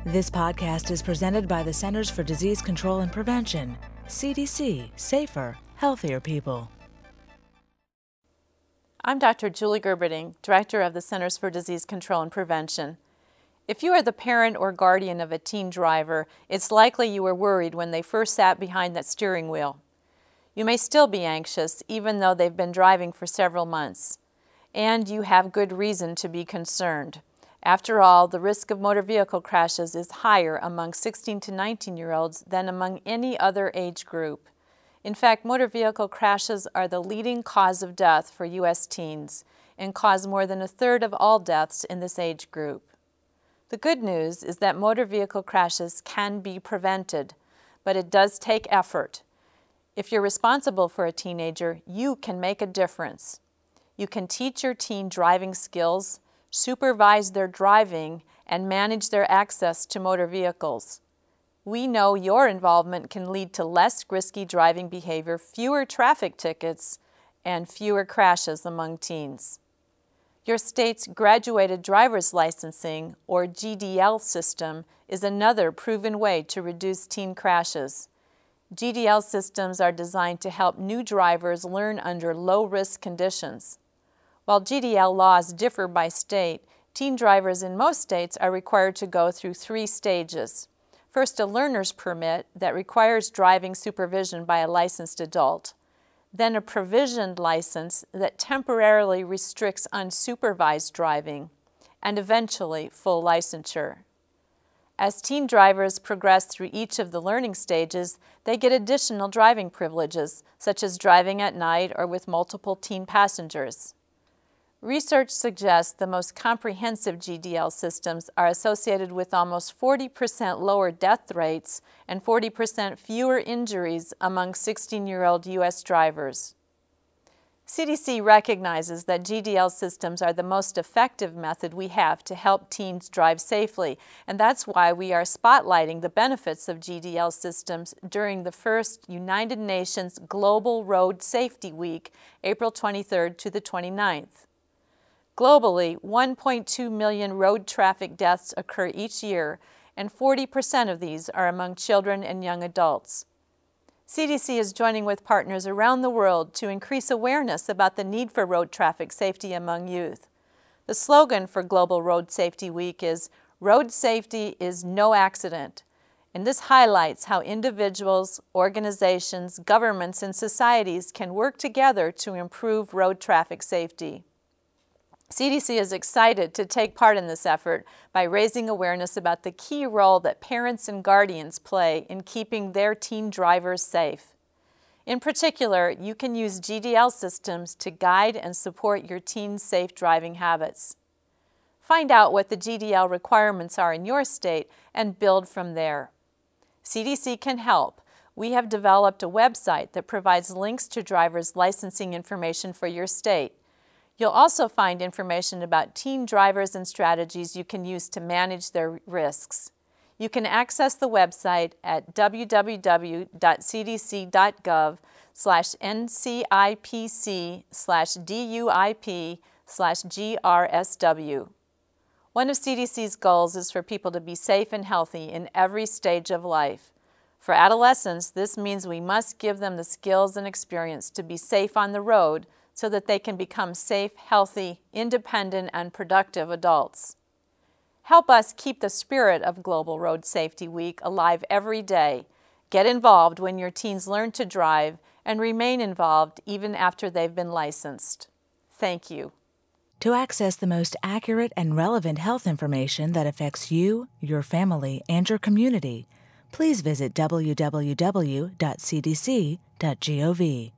This podcast is presented by the Centers for Disease Control and Prevention, CDC, safer, healthier people. I'm Dr. Julie Gerberding, Director of the Centers for Disease Control and Prevention. If you are the parent or guardian of a teen driver, it's likely you were worried when they first sat behind that steering wheel. You may still be anxious, even though they've been driving for several months. And you have good reason to be concerned. After all, the risk of motor vehicle crashes is higher among 16 to 19-year-olds than among any other age group. In fact, motor vehicle crashes are the leading cause of death for U.S. teens and cause more than a third of all deaths in this age group. The good news is that motor vehicle crashes can be prevented, but it does take effort. If you're responsible for a teenager, you can make a difference. You can teach your teen driving skills, supervise their driving, and manage their access to motor vehicles. We know your involvement can lead to less risky driving behavior, fewer traffic tickets, and fewer crashes among teens. Your state's Graduated Driver's Licensing, or GDL system, is another proven way to reduce teen crashes. GDL systems are designed to help new drivers learn under low-risk conditions. While GDL laws differ by state, teen drivers in most states are required to go through 3 stages. First, a learner's permit that requires driving supervision by a licensed adult. Then a provisioned license that temporarily restricts unsupervised driving. And eventually, full licensure. As teen drivers progress through each of the learning stages, they get additional driving privileges, such as driving at night or with multiple teen passengers. Research suggests the most comprehensive GDL systems are associated with almost 40% lower death rates and 40% fewer injuries among 16-year-old U.S. drivers. CDC recognizes that GDL systems are the most effective method we have to help teens drive safely, and that's why we are spotlighting the benefits of GDL systems during the first United Nations Global Road Safety Week, April 23rd to the 29th. Globally, 1.2 million road traffic deaths occur each year, and 40% of these are among children and young adults. CDC is joining with partners around the world to increase awareness about the need for road traffic safety among youth. The slogan for Global Road Safety Week is, "Road safety is no accident," and this highlights how individuals, organizations, governments, and societies can work together to improve road traffic safety. CDC is excited to take part in this effort by raising awareness about the key role that parents and guardians play in keeping their teen drivers safe. In particular, you can use GDL systems to guide and support your teen's safe driving habits. Find out what the GDL requirements are in your state and build from there. CDC can help. We have developed a website that provides links to drivers' licensing information for your state. You'll also find information about teen drivers and strategies you can use to manage their risks. You can access the website at www.cdc.gov/ncipc/DUIP/GRSW. One of CDC's goals is for people to be safe and healthy in every stage of life. For adolescents, this means we must give them the skills and experience to be safe on the road so that they can become safe, healthy, independent, and productive adults. Help us keep the spirit of Global Road Safety Week alive every day. Get involved when your teens learn to drive and remain involved even after they've been licensed. Thank you. To access the most accurate and relevant health information that affects you, your family, and your community, please visit www.cdc.gov.